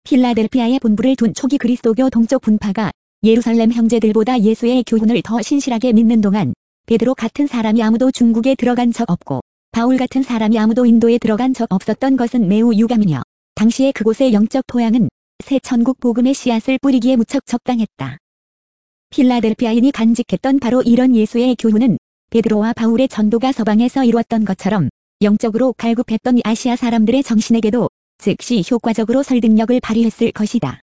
필라델피아에 본부를 둔 초기 그리스도교 동쪽 분파가 예루살렘 형제들보다 예수의 교훈을 더 신실하게 믿는 동안 베드로 같은 사람이 아무도 중국에 들어간 적 없고 바울 같은 사람이 아무도 인도에 들어간 적 없었던 것은 매우 유감이며 당시의 그곳의 영적 토양은 새 천국 복음의 씨앗을 뿌리기에 무척 적당했다. 필라델피아인이 간직했던 바로 이런 예수의 교훈은 베드로와 바울의 전도가 서방에서 이루었던 것처럼 영적으로 갈급했던 아시아 사람들의 정신에게도 즉시 효과적으로 설득력을 발휘했을 것이다.